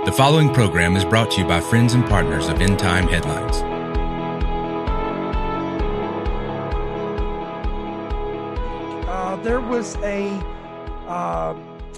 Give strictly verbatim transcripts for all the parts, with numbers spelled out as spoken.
The following program is brought to you by friends and partners of End Time Headlines. Uh, there was a uh,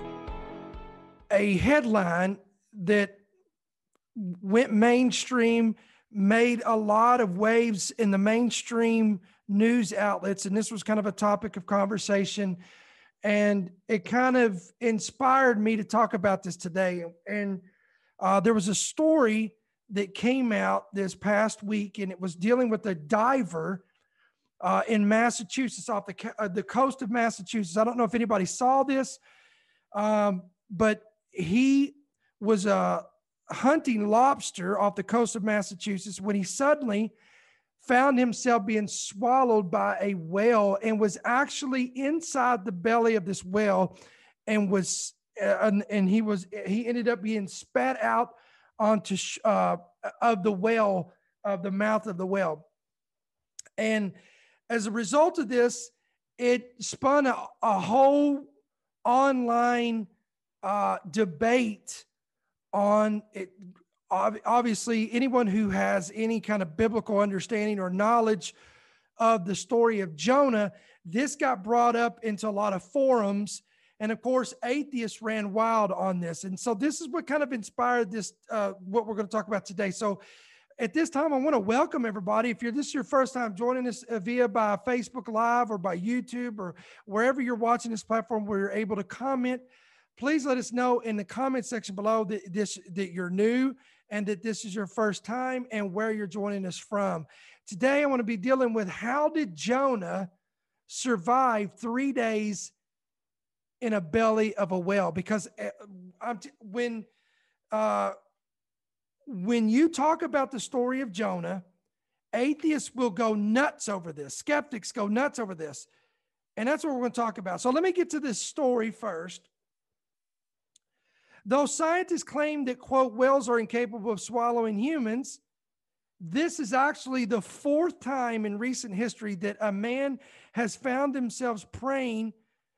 a headline that went mainstream, made a lot of waves in the mainstream news outlets, and this was kind of a topic of conversation, and it kind of inspired me to talk about this today. And uh, there was a story that came out this past week, and it was dealing with a diver uh, in Massachusetts, off the, uh, the coast of Massachusetts. I don't know if anybody saw this, um, but he was uh, hunting lobster off the coast of Massachusetts when he suddenly found himself being swallowed by a whale, and was actually inside the belly of this whale, and was uh, and, and he was he ended up being spat out onto sh- uh, of the whale, of the mouth of the whale. And as a result of this, it spun a, a whole online uh, debate on it. Obviously, anyone who has any kind of biblical understanding or knowledge of the story of Jonah, this got brought up into a lot of forums. And of course, atheists ran wild on this. And so this is what kind of inspired this, uh, what we're going to talk about today. So at this time, I want to welcome everybody. If you're this is your first time joining us via by Facebook Live or by YouTube or wherever you're watching this platform where you're able to comment, please let us know in the comment section below that this that you're new and that this is your first time and where you're joining us from. Today, I want to be dealing with how did Jonah survive three days in a belly of a whale? Because I'm t- when uh, when you talk about the story of Jonah, atheists will go nuts over this. Skeptics go nuts over this. And that's what we're going to talk about. So let me get to this story first. Though scientists claim that, quote, whales are incapable of swallowing humans, this is actually the fourth time in recent history that a man has found themselves praying,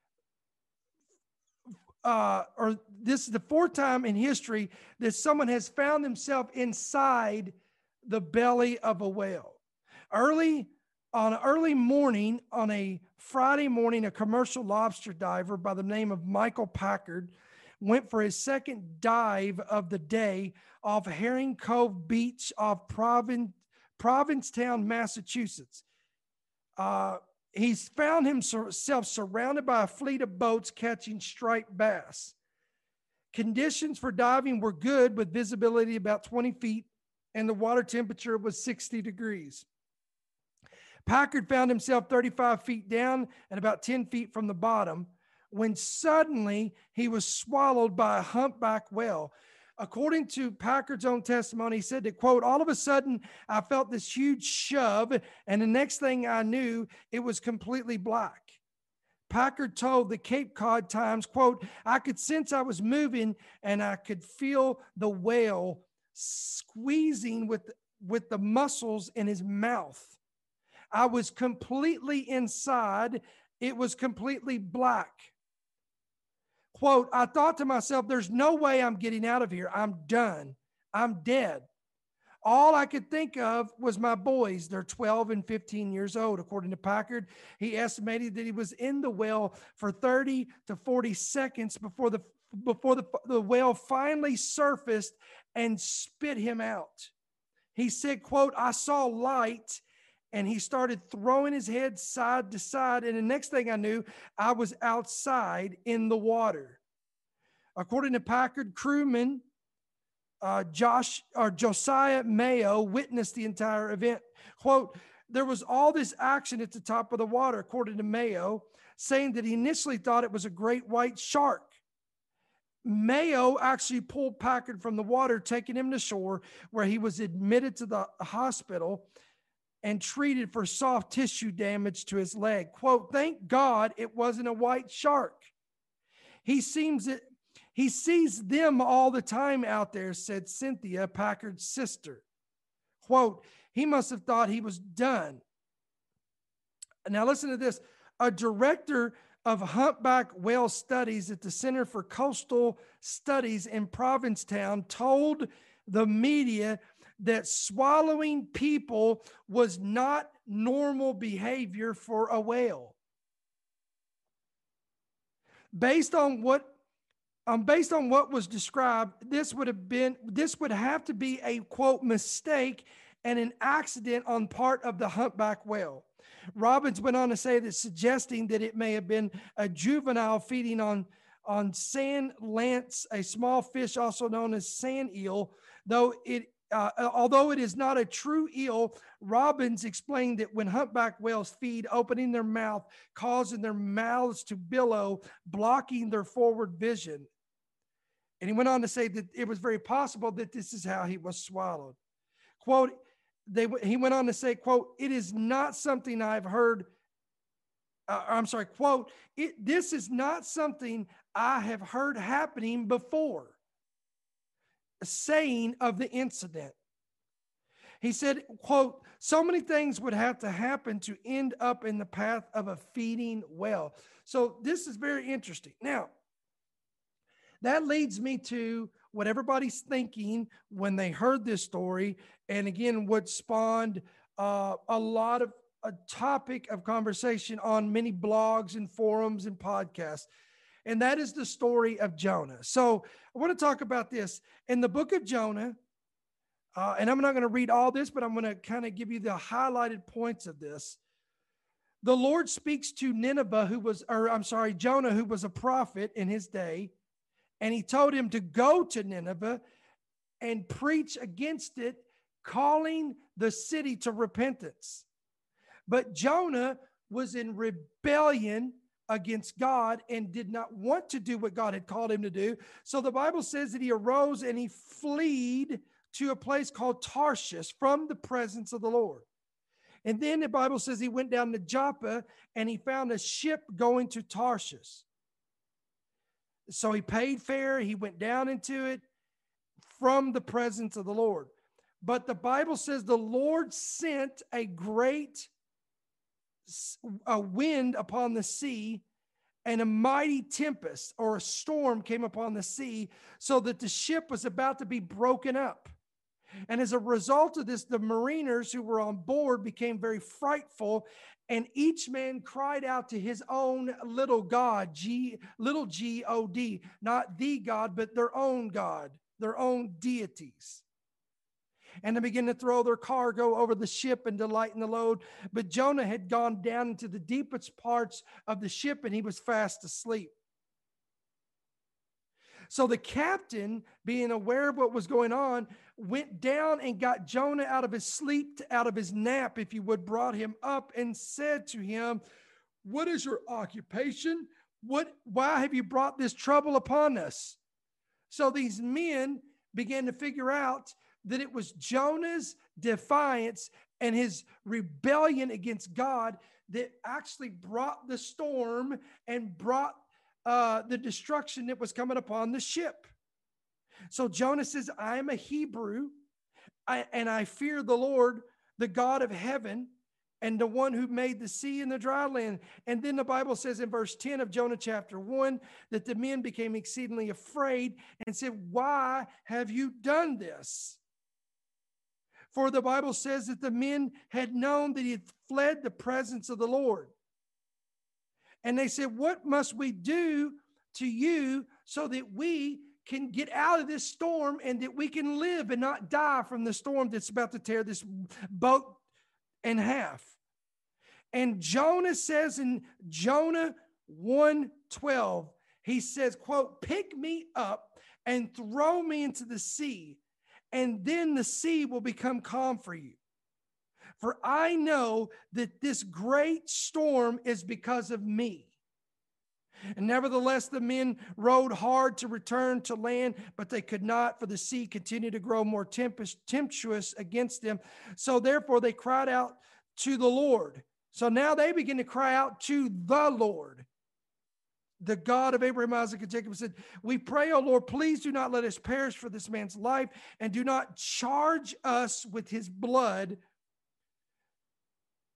uh, or this is the fourth time in history that someone has found themselves inside the belly of a whale. Early on early morning, on a Friday morning, a commercial lobster diver by the name of Michael Packard went for his second dive of the day off Herring Cove Beach off Providence, Provincetown, Massachusetts. Uh, he's found himself surrounded by a fleet of boats catching striped bass. Conditions for diving were good, with visibility about twenty feet, and the water temperature was sixty degrees. Packard found himself thirty-five feet down and about ten feet from the bottom, when suddenly he was swallowed by a humpback whale. According to Packard's own testimony, he said that, quote, all of a sudden I felt this huge shove, and the next thing I knew, it was completely black. Packard told the Cape Cod Times, quote, I could sense I was moving, and I could feel the whale squeezing with, with the muscles in his mouth. I was completely inside. It was completely black. Quote, I thought to myself, there's no way I'm getting out of here. I'm done. I'm dead. All I could think of was my boys. They're twelve and fifteen years old. According to Packard, he estimated that he was in the whale for thirty to forty seconds before the before the, the whale finally surfaced and spit him out. He said, quote, I saw light, and he started throwing his head side to side. And the next thing I knew, I was outside in the water. According to Packard, crewman uh, Josh or Josiah Mayo witnessed the entire event. Quote, there was all this action at the top of the water, according to Mayo, saying that he initially thought it was a great white shark. Mayo actually pulled Packard from the water, taking him to shore, where he was admitted to the hospital and treated for soft tissue damage to his leg. Quote, thank God it wasn't a white shark. He seems that he sees them all the time out there, said Cynthia, Packard's sister. Quote, he must have thought he was done. Now listen to this. A director of humpback whale studies at the Center for Coastal Studies in Provincetown told the media that swallowing people was not normal behavior for a whale. Based on what Um, based on what was described, this would have been, this would have to be a, quote, mistake and an accident on part of the humpback whale. Robbins went on to say that, suggesting that it may have been a juvenile feeding on, on sand lance, a small fish also known as sand eel, though it Uh, although it is not a true eel. Robbins explained that when humpback whales feed, opening their mouth, causing their mouths to billow, blocking their forward vision. And he went on to say that it was very possible that this is how he was swallowed. Quote, they, he went on to say, quote, it is not something I've heard. Uh, I'm sorry, quote, it, this is not something I have heard happening before. Saying of the incident. He said, quote, so many things would have to happen to end up in the path of a feeding whale. So this is very interesting. Now, that leads me to what everybody's thinking when they heard this story. And again, what spawned uh, a lot of a topic of conversation on many blogs and forums and podcasts. And that is the story of Jonah. So I want to talk about this. In the book of Jonah, uh, and I'm not going to read all this, but I'm going to kind of give you the highlighted points of this. The Lord speaks to Nineveh, who was, or I'm sorry, Jonah, who was a prophet in his day. And he told him to go to Nineveh and preach against it, calling the city to repentance. But Jonah was in rebellion against God and did not want to do what God had called him to do. So the Bible says that he arose and he fled to a place called Tarshish from the presence of the Lord. And then the Bible says he went down to Joppa and he found a ship going to Tarshish. So he paid fare, he went down into it from the presence of the Lord. But the Bible says the Lord sent a great a wind upon the sea, and a mighty tempest or a storm came upon the sea, so that the ship was about to be broken up. And as a result of this, the mariners who were on board became very frightful, and each man cried out to his own little God, G, little G O D, not the God, but their own God, their own deities. And they began to throw their cargo over the ship and to lighten the load. But Jonah had gone down into the deepest parts of the ship, and he was fast asleep. So the captain, being aware of what was going on, went down and got Jonah out of his sleep, out of his nap, if you would, brought him up and said to him, what is your occupation? What, why have you brought this trouble upon us? So these men began to figure out that it was Jonah's defiance and his rebellion against God that actually brought the storm and brought uh, the destruction that was coming upon the ship. So Jonah says, I am a Hebrew, I, and I fear the Lord, the God of heaven, and the one who made the sea and the dry land. And then the Bible says in verse ten of Jonah chapter one, that the men became exceedingly afraid and said, why have you done this? For the Bible says that the men had known that he had fled the presence of the Lord. And they said, what must we do to you so that we can get out of this storm and that we can live and not die from the storm that's about to tear this boat in half? And Jonah says in Jonah one twelve, he says, quote, pick me up and throw me into the sea, and then the sea will become calm for you. For I know that this great storm is because of me. And nevertheless, the men rowed hard to return to land, but they could not, for the sea continued to grow more tempestuous against them. So therefore they cried out to the Lord. So now they begin to cry out to the Lord, the God of Abraham, Isaac, and Jacob, said, we pray, O Lord, please do not let us perish for this man's life, and do not charge us with his blood,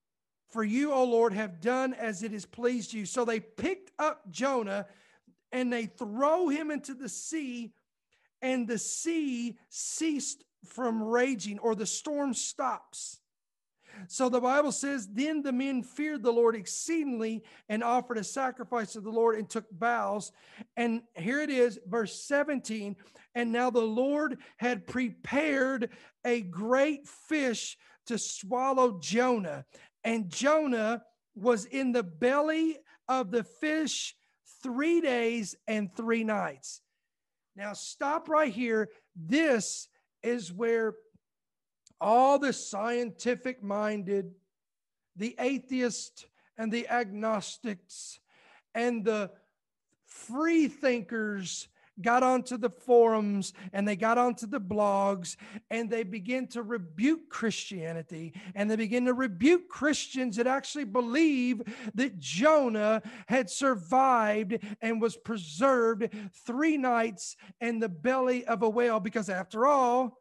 For you, O Lord, have done as it has pleased you. So they picked up Jonah and they throw him into the sea, and the sea ceased from raging, or the storm stops. So the Bible says, then the men feared the Lord exceedingly and offered a sacrifice to the Lord and took vows. And here it is, verse seventeen. And now the Lord had prepared a great fish to swallow Jonah. And Jonah was in the belly of the fish three days and three nights. Now stop right here. This is where all the scientific minded, the atheists and the agnostics and the free thinkers got onto the forums and they got onto the blogs and they begin to rebuke Christianity, and they begin to rebuke Christians that actually believe that Jonah had survived and was preserved three nights in the belly of a whale, because after all,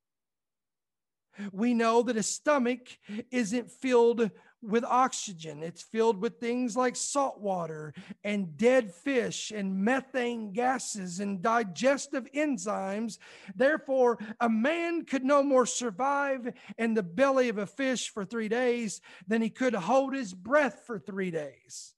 we know that a stomach isn't filled with oxygen. It's filled with things like salt water and dead fish and methane gases and digestive enzymes. Therefore, a man could no more survive in the belly of a fish for three days than he could hold his breath for three days.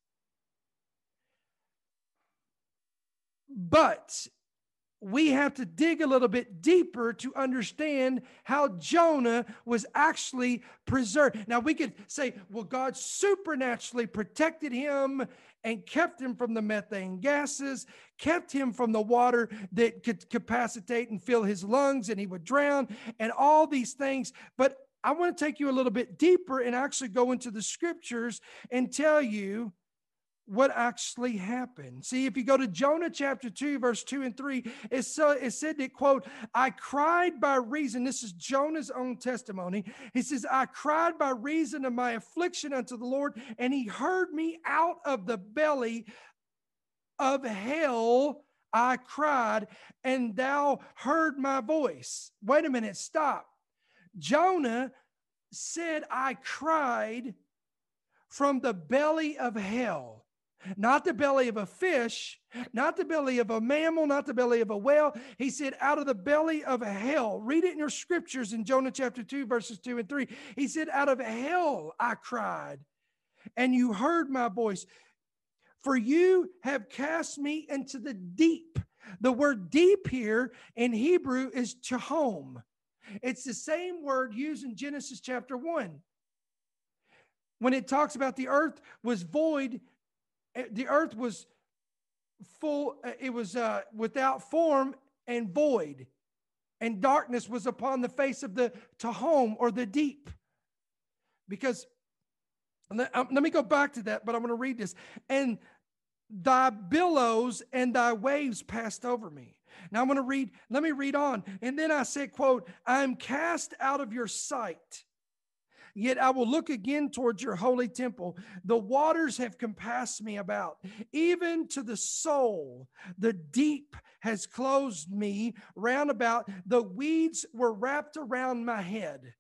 But we have to dig a little bit deeper to understand how Jonah was actually preserved. Now, we could say, well, God supernaturally protected him and kept him from the methane gases, kept him from the water that could capacitate and fill his lungs and he would drown, and all these things. But I want to take you a little bit deeper and actually go into the scriptures and tell you what actually happened. See, if you go to Jonah chapter two, verse two and three, it, so, it said that, quote, I cried by reason, this is Jonah's own testimony. He says, I cried by reason of my affliction unto the Lord, and he heard me out of the belly of hell. I cried, and thou heard my voice. Wait a minute, stop. Jonah said, I cried from the belly of hell. Not the belly of a fish, not the belly of a mammal, not the belly of a whale. He said, out of the belly of hell. Read it in your scriptures in Jonah chapter two, verses two and three. He said, out of hell I cried, and you heard my voice. For you have cast me into the deep. The word deep here in Hebrew is Tehom. It's the same word used in Genesis chapter one. When it talks about the earth was void, the earth was full, it was uh, without form and void, and darkness was upon the face of the Tehom, or the deep. Because, let, um, let me go back to that, but I'm going to read this. And thy billows and thy waves passed over me. Now I'm going to read, let me read on. And then I said, quote, I am cast out of your sight. Yet I will look again towards your holy temple. The waters have compassed me about, even to the soul. The deep has closed me round about. The weeds were wrapped around my head.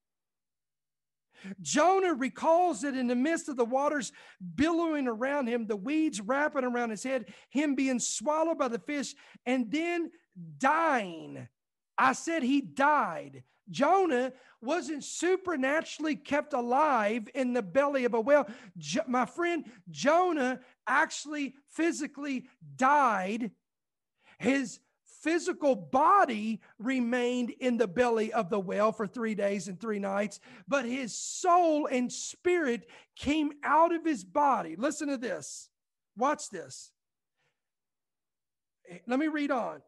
Jonah recalls that in the midst of the waters billowing around him, the weeds wrapping around his head, him being swallowed by the fish, and then dying. I said he died. Jonah wasn't supernaturally kept alive in the belly of a whale. Jo- my friend, Jonah actually physically died. His physical body remained in the belly of the whale for three days and three nights, but his soul and spirit came out of his body. Listen to this. Watch this. Let me read on.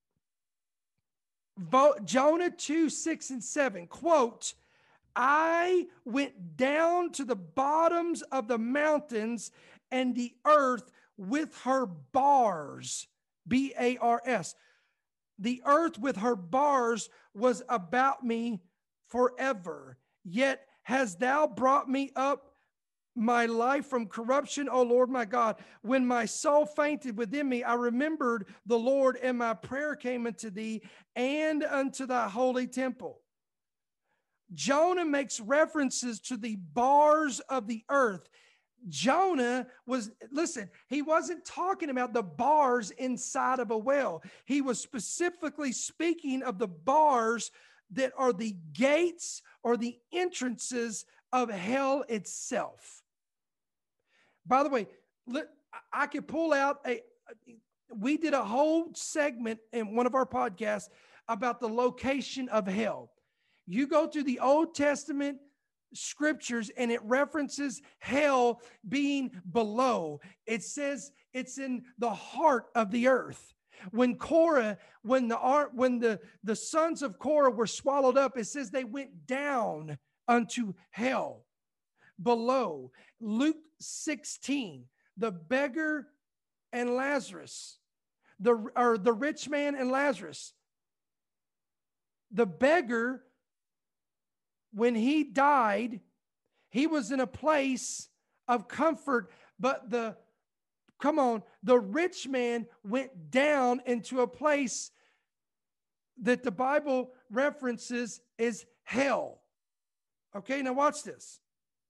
Jonah two, six, and seven, quote, I went down to the bottoms of the mountains, and the earth with her bars, B A R S. The earth with her bars was about me forever. Yet hast thou brought me up my life from corruption, O Lord my God. When my soul fainted within me, I remembered the Lord, and my prayer came unto thee and unto thy holy temple. Jonah makes references to the bars of the earth. Jonah was, listen, he wasn't talking about the bars inside of a well. He was specifically speaking of the bars that are the gates or the entrances of hell itself. By the way, I could pull out a, we did a whole segment in one of our podcasts about the location of hell. You go to the Old Testament scriptures and it references hell being below. It says it's in the heart of the earth. When Korah, when the when the, the sons of Korah were swallowed up, it says they went down unto hell below. Luke sixteen, the beggar and Lazarus, the or the rich man and Lazarus. The beggar, when he died, he was in a place of comfort, but the, come on, the rich man went down into a place that the Bible references as hell. Okay, now watch this.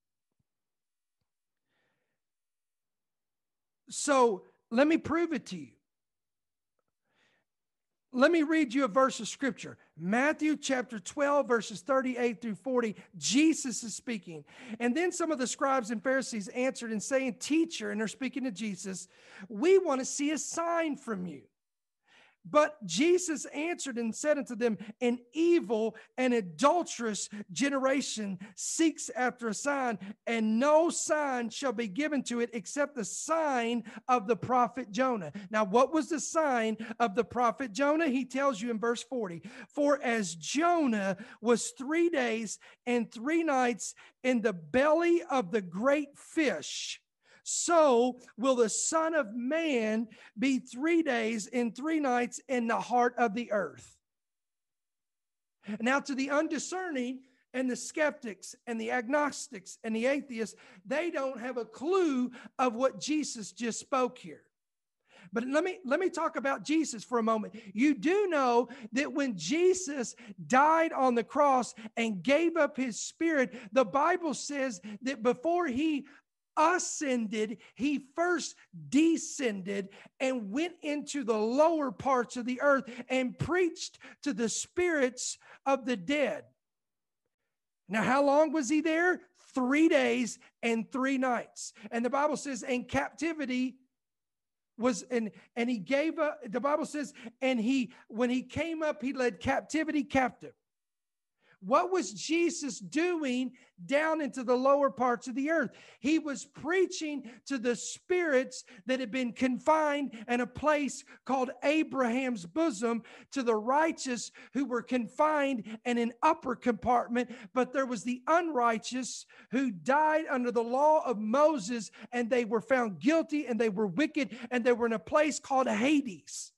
So let me prove it to you. Let me read you a verse of scripture. Matthew chapter twelve, verses thirty-eight through forty. Jesus is speaking. And then some of the scribes and Pharisees answered and saying, "Teacher," and they're speaking to Jesus, "we want to see a sign from you." But Jesus answered and said unto them, "An evil and adulterous generation seeks after a sign, and no sign shall be given to it except the sign of the prophet Jonah." Now, what was the sign of the prophet Jonah? He tells you in verse forty, "For as Jonah was three days and three nights in the belly of the great fish, so will the Son of Man be three days and three nights in the heart of the earth." Now, to the undiscerning and the skeptics and the agnostics and the atheists, they don't have a clue of what Jesus just spoke here. But let me, let me talk about Jesus for a moment. You do know that when Jesus died on the cross and gave up his spirit, the Bible says that before he ascended, he first descended and went into the lower parts of the earth and preached to the spirits of the dead. Now, how long was he there? Three days and three nights. And the Bible says, and captivity was, and, and he gave up, the Bible says, and he, when he came up, he led captivity captive. What was Jesus doing down into the lower parts of the earth? He was preaching to the spirits that had been confined in a place called Abraham's bosom, to the righteous who were confined in an upper compartment, but there was the unrighteous who died under the law of Moses, and they were found guilty and they were wicked, and they were in a place called Hades.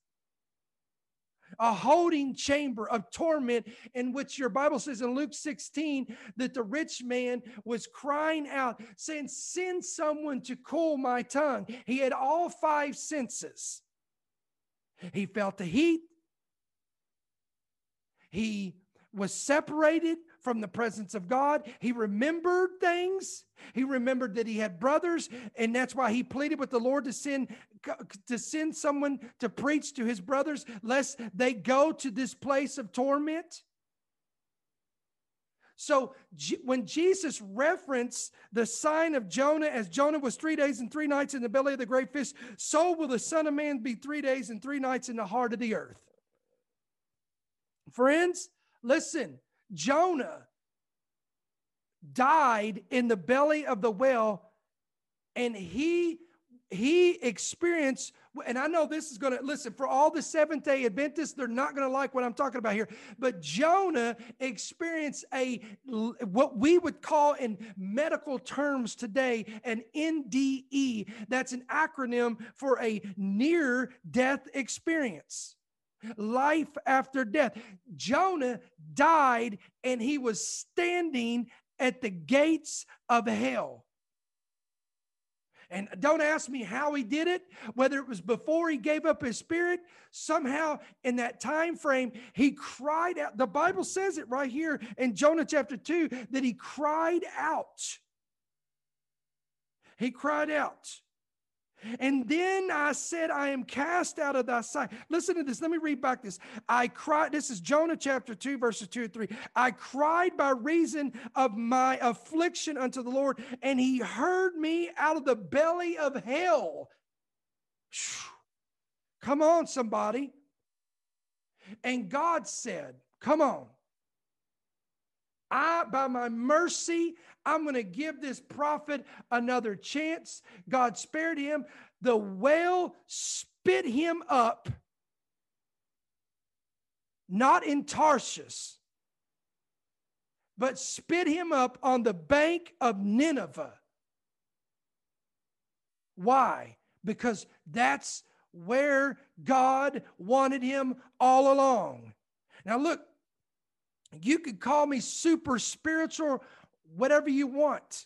A holding chamber of torment, in which your Bible says in Luke sixteen that the rich man was crying out, saying, "Send someone to cool my tongue." He had all five senses. He felt the heat. He was separated from the presence of God. He remembered things. He remembered that he had brothers, and that's why he pleaded with the Lord to send to send someone to preach to his brothers, lest they go to this place of torment. So when Jesus referenced the sign of Jonah, as Jonah was three days and three nights in the belly of the great fish, so will the Son of Man be three days and three nights in the heart of the earth. Friends, listen, Jonah died in the belly of the whale, and he he experienced, and I know this is going to, listen, for all the Seventh-day Adventists, they're not going to like what I'm talking about here, but Jonah experienced a, what we would call in medical terms today, an N D E. That's an acronym for a near-death experience. Life after death. Jonah died, and he was standing at the gates of hell. And don't ask me how he did it, whether it was before he gave up his spirit. Somehow in that time frame, he cried out. The Bible says it right here in Jonah chapter two, that he cried out. He cried out. And then I said, I am cast out of thy sight. Listen to this. Let me read back this. I cried. This is Jonah chapter two, verses two and three. I cried by reason of my affliction unto the Lord, and he heard me out of the belly of hell. Come on, somebody. And God said, come on. I, by my mercy, I'm going to give this prophet another chance. God spared him. The whale spit him up, not in Tarshish, but spit him up on the bank of Nineveh. Why? Because that's where God wanted him all along. Now look, you could call me super spiritual, whatever you want.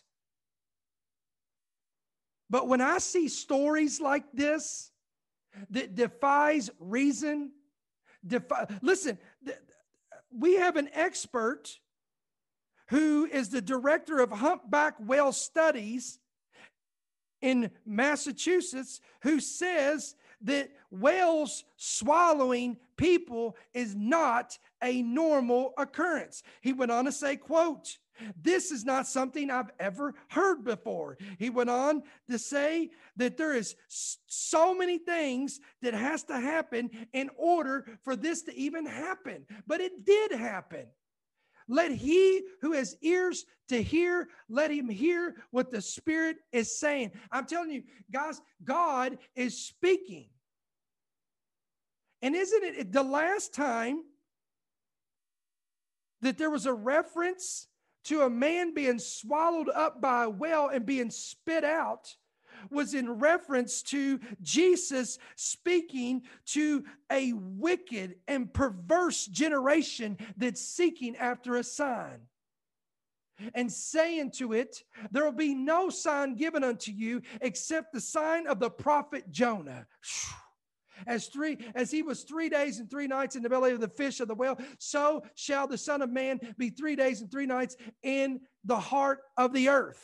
But when I see stories like this that defies reason, defy, listen, th- we have an expert who is the director of humpback whale studies in Massachusetts, who says that whales swallowing people is not a normal occurrence. He went on to say, quote, this is not something I've ever heard before. He went on to say that there is so many things that has to happen in order for this to even happen. But it did happen. Let he who has ears to hear, let him hear what the Spirit is saying. I'm telling you, guys, God is speaking. And isn't it the last time that there was a reference to a man being swallowed up by a whale and being spit out was in reference to Jesus speaking to a wicked and perverse generation that's seeking after a sign, and saying to it, there will be no sign given unto you except the sign of the prophet Jonah. As three, as he was three days and three nights in the belly of the fish of the whale, so shall the Son of Man be three days and three nights in the heart of the earth.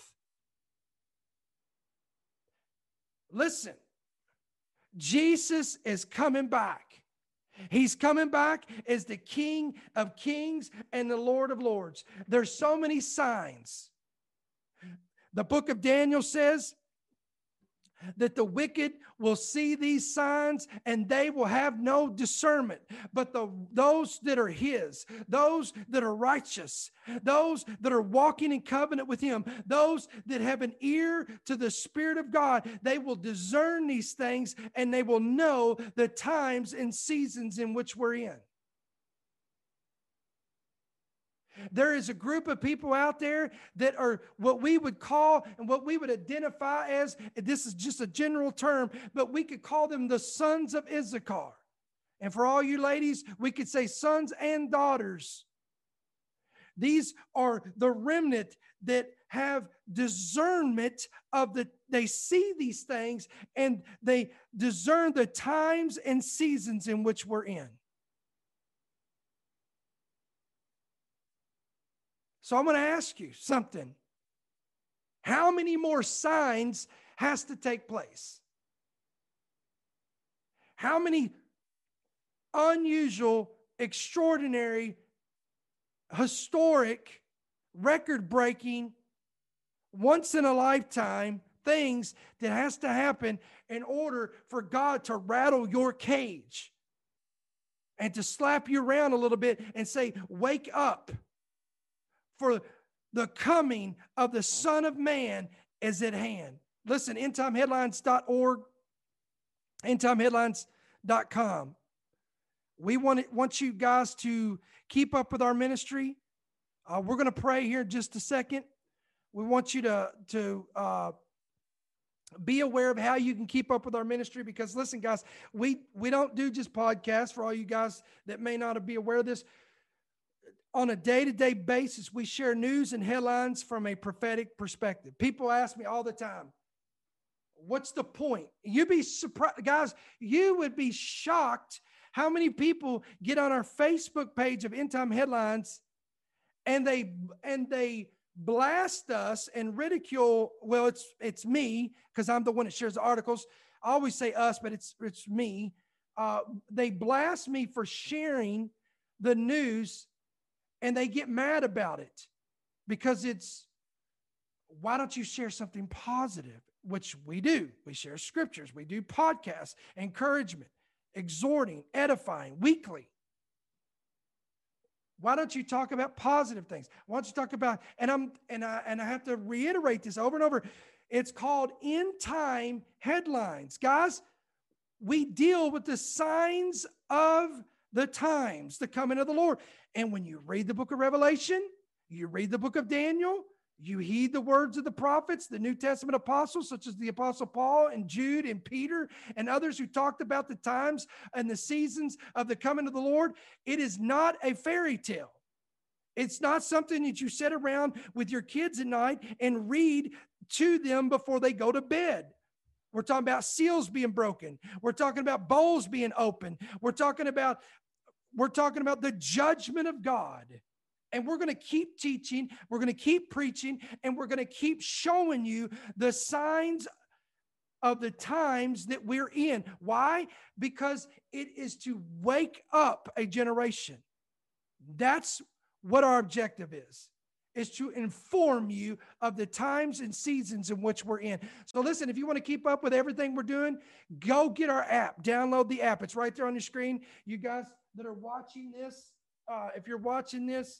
Listen, Jesus is coming back. He's coming back as the King of Kings and the Lord of Lords. There's so many signs. The book of Daniel says that the wicked will see these signs and they will have no discernment. But the, those that are his, those that are righteous, those that are walking in covenant with him, those that have an ear to the Spirit of God, they will discern these things and they will know the times and seasons in which we're in. There is a group of people out there that are what we would call and what we would identify as, this is just a general term, but we could call them the sons of Issachar. And for all you ladies, we could say sons and daughters. These are the remnant that have discernment of the, they see these things and they discern the times and seasons in which we're in. So I'm going to ask you something. How many more signs has to take place? How many unusual, extraordinary, historic, record-breaking, once-in-a-lifetime things that has to happen in order for God to rattle your cage and to slap you around a little bit and say, wake up? For the coming of the Son of Man is at hand. Listen, end time headlines dot org, end time headlines dot com. We want, it, want you guys to keep up with our ministry. Uh, we're going to pray here in just a second. We want you to, to uh, be aware of how you can keep up with our ministry, because listen, guys, we, we don't do just podcasts. For all you guys that may not be aware of this, on a day-to-day basis, we share news and headlines from a prophetic perspective. People ask me all the time, What's the point? You'd be surprised, guys, you would be shocked how many people get on our Facebook page of End Time Headlines and they and they blast us and ridicule. Well, it's it's me because I'm the one that shares the articles. I always say us, but it's it's me. Uh, they blast me for sharing the news, and they get mad about it because it's, why don't you share something positive? Which we do. We share scriptures. We do podcasts, encouragement, exhorting, edifying weekly. Why don't you talk about positive things? Why don't you talk about, and I'm and I and I have to reiterate this over and over. It's called End Time Headlines. Guys, we deal with the signs of the times, the coming of the Lord. And when you read the book of Revelation, you read the book of Daniel, you heed the words of the prophets, the New Testament apostles, such as the Apostle Paul and Jude and Peter and others who talked about the times and the seasons of the coming of the Lord. It is not a fairy tale. It's not something that you sit around with your kids at night and read to them before they go to bed. We're talking about seals being broken. We're talking about bowls being open. We're talking about, we're talking about the judgment of God. And we're going to keep teaching, we're going to keep preaching, and we're going to keep showing you the signs of the times that we're in. Why? Because it is to wake up a generation. That's what our objective is, is to inform you of the times and seasons in which we're in. So listen, if you want to keep up with everything we're doing, go get our app, download the app. It's right there on your screen. You guys that are watching this, uh, if you're watching this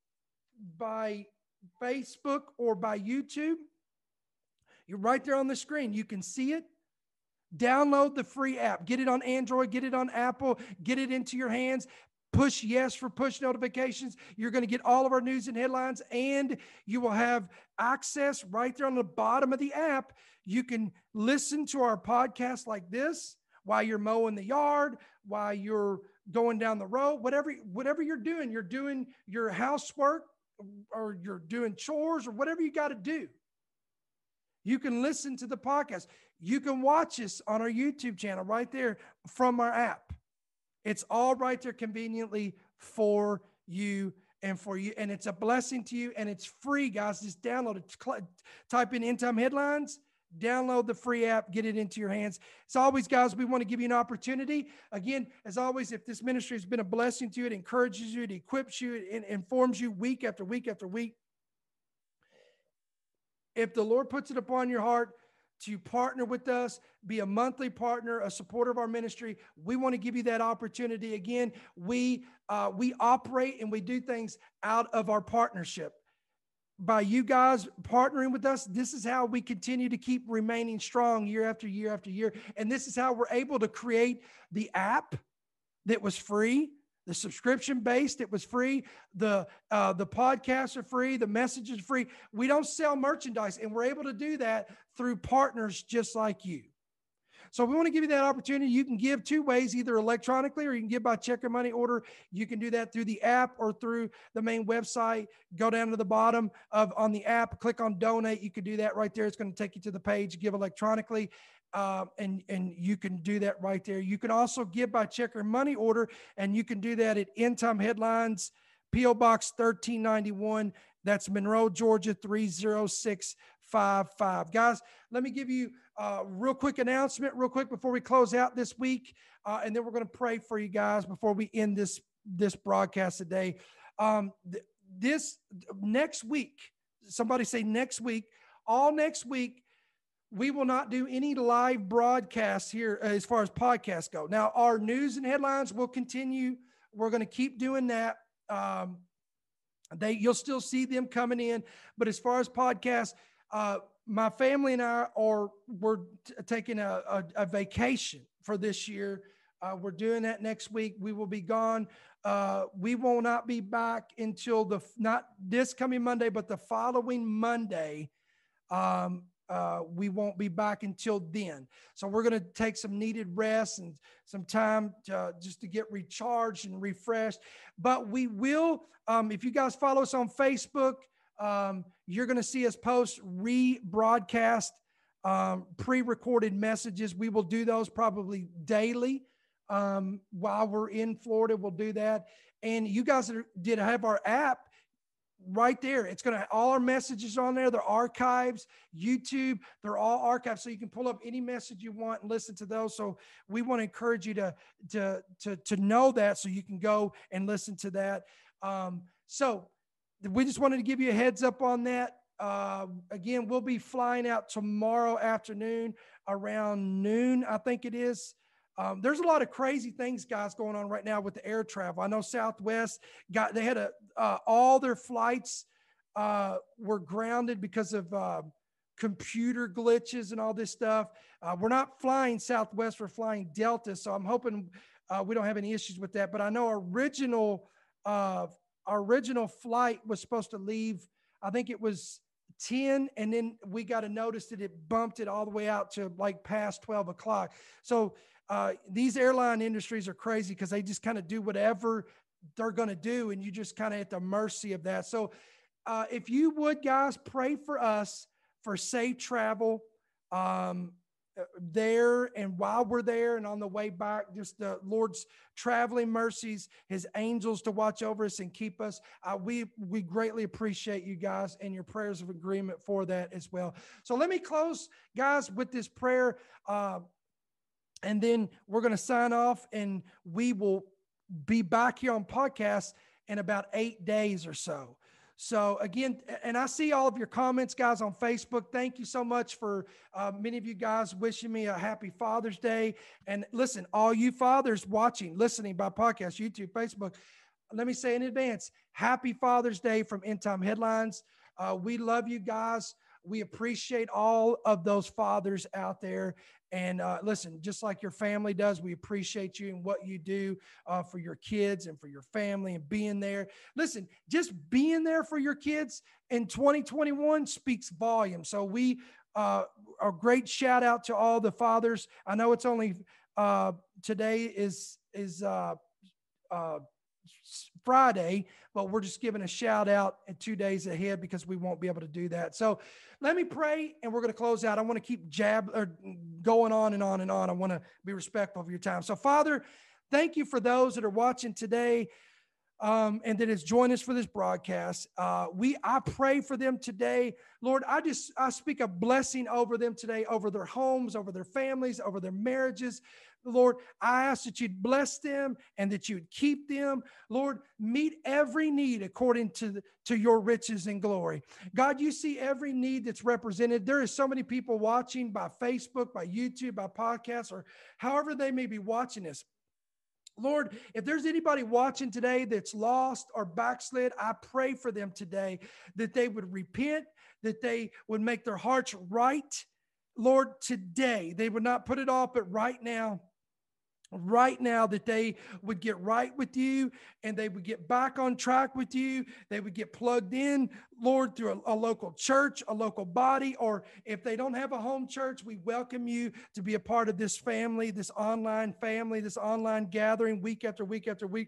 by Facebook or by YouTube, you're right there on the screen. You can see it. Download the free app. Get it on Android, get it on Apple, get it into your hands. Push yes for push notifications. You're going to get all of our news and headlines, and you will have access right there on the bottom of the app. You can listen to our podcast like this while you're mowing the yard, while you're going down the road, whatever, whatever you're doing, you're doing your housework or you're doing chores or whatever you got to do. You can listen to the podcast. You can watch us on our YouTube channel right there from our app. It's all right there conveniently for you and for you. And it's a blessing to you, and it's free, guys. Just download it. Type in End Time Headlines, download the free app, get it into your hands. As always, guys, we want to give you an opportunity. Again, as always, if this ministry has been a blessing to you, it encourages you, it equips you, it informs you week after week after week. If the Lord puts it upon your heart to partner with us, be a monthly partner, a supporter of our ministry, we want to give you that opportunity. Again, we uh, we operate and we do things out of our partnership. By you guys partnering with us, this is how we continue to keep remaining strong year after year after year. And this is how we're able to create the app that was free, the subscription based, it was free. The, uh, the podcasts are free. The message is free. We don't sell merchandise, and we're able to do that through partners just like you. So we want to give you that opportunity. You can give two ways, either electronically or you can give by check or money order. You can do that through the app or through the main website. Go down to the bottom of on the app, click on donate. You can do that right there. It's going to take you to the page, give electronically. Uh, and, and you can do that right there. You can also give by check or money order, and you can do that at End Time Headlines, P O Box thirteen ninety-one. That's Monroe, Georgia, three oh six five five. Guys, let me give you a real quick announcement real quick before we close out this week, uh, and then we're going to pray for you guys before we end this, this broadcast today. Um, th- this next week, somebody say next week, all next week, we will not do any live broadcasts here as far as podcasts go. Now, our news and headlines will continue. We're going to keep doing that. Um, they, you'll still see them coming in. But as far as podcasts, uh, my family and I are we're t- taking a, a, a vacation for this year. Uh, we're doing that next week. We will be gone. Uh, we will not be back until the not this coming Monday, but the following Monday. Um, Uh, we won't be back until then. So we're going to take some needed rest and some time to, uh, just to get recharged and refreshed. But we will, um, if you guys follow us on Facebook, um, you're going to see us post rebroadcast um, pre-recorded messages. We will do those probably daily um, while we're in Florida. We'll do that. And you guys are, did have our app right there. It's going to, all our messages on there, the archives, YouTube, they're all archived. So you can pull up any message you want and listen to those. So we want to encourage you to, to, to, to know that, so you can go and listen to that. Um, so we just wanted to give you a heads up on that. Uh, again, we'll be flying out tomorrow afternoon around noon, I think it is. Um, there's a lot of crazy things, guys, going on right now with the air travel. I know Southwest got, they had a, uh, all their flights uh, were grounded because of uh, computer glitches and all this stuff. Uh, we're not flying Southwest, we're flying Delta. So I'm hoping uh, we don't have any issues with that. But I know our original, uh, our original flight was supposed to leave, I think it was ten, and then we got a notice that it bumped it all the way out to like past twelve o'clock. So Uh, these airline industries are crazy because they just kind of do whatever they're going to do, and you just kind of at the mercy of that. So uh, if you would, guys, pray for us for safe travel um, there, and while we're there and on the way back, just the Lord's traveling mercies, his angels to watch over us and keep us. Uh, we, we greatly appreciate you guys and your prayers of agreement for that as well. So let me close, guys, with this prayer. Uh, And then we're going to sign off, and we will be back here on podcast in about eight days or so. So again, and I see all of your comments, guys, on Facebook. Thank you so much for uh, many of you guys wishing me a happy Father's Day. And listen, all you fathers watching, listening by podcast, YouTube, Facebook, let me say in advance, happy Father's Day from End Time Headlines. Uh, we love you guys. We appreciate all of those fathers out there. And uh, listen, just like your family does, we appreciate you and what you do uh, for your kids and for your family and being there. Listen, just being there for your kids in twenty twenty-one speaks volume. So we, uh, a great shout out to all the fathers. I know it's only uh, today is, is uh, uh, Friday, but we're just giving a shout out in two days ahead because we won't be able to do that. So let me pray, and we're going to close out. I want to keep jab or going on and on and on. I want to be respectful of your time. So Father, thank you for those that are watching today um, and that has joined us for this broadcast. Uh, we, I pray for them today. Lord, I just, I speak a blessing over them today, over their homes, over their families, over their marriages. Lord, I ask that you'd bless them and that you'd keep them. Lord, meet every need according to, the, to your riches and glory. God, you see every need that's represented. There is so many people watching by Facebook, by YouTube, by podcasts, or however they may be watching this. Lord, if there's anybody watching today that's lost or backslid, I pray for them today that they would repent, that they would make their hearts right. Lord, today, they would not put it off, but right now, right now, that they would get right with you and they would get back on track with you. They would get plugged in, Lord, through a, a local church, a local body, or if they don't have a home church, we welcome you to be a part of this family, this online family, this online gathering week after week after week.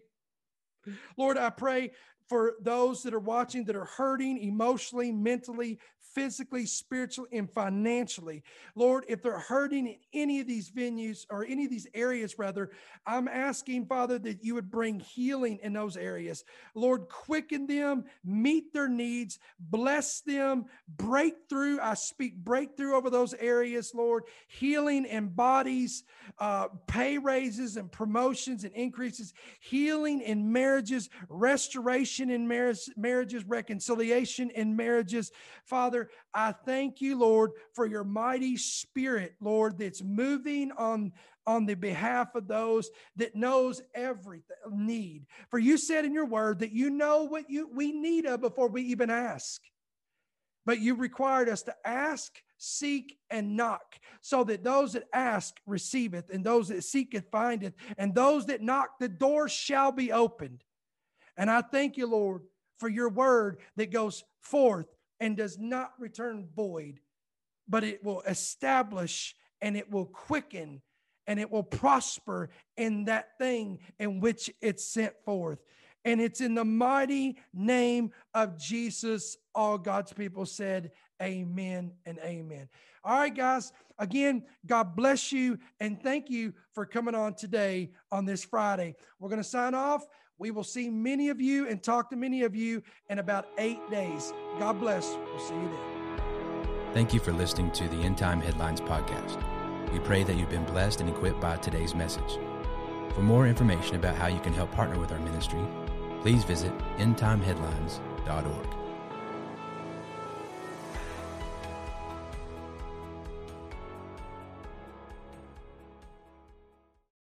Lord, I pray for those that are watching that are hurting emotionally, mentally, physically, spiritually, and financially. Lord, if they're hurting in any of these venues or any of these areas, rather, I'm asking, Father, that you would bring healing in those areas. Lord, quicken them, meet their needs, bless them, breakthrough. I speak breakthrough over those areas, Lord, healing in bodies, uh, pay raises and promotions and increases, healing in marriages, restoration in marriage, marriages, reconciliation in marriages. Father, I thank you, Lord, for your mighty spirit, Lord, that's moving on, on the behalf of those that knows every need. For you said in your word that you know what you we need of before we even ask. But you required us to ask, seek, and knock, so that those that ask receiveth, and those that seeketh findeth, and those that knock, the door shall be opened. And I thank you, Lord, for your word that goes forth and does not return void, but it will establish and it will quicken and it will prosper in that thing in which it's sent forth. And it's in the mighty name of Jesus, all God's people said, amen and amen. All right, guys. Again, God bless you, and thank you for coming on today on this Friday. We're going to sign off. We will see many of you and talk to many of you in about eight days. God bless. We'll see you then. Thank you for listening to the End Time Headlines podcast. We pray that you've been blessed and equipped by today's message. For more information about how you can help partner with our ministry, please visit end time headlines dot org.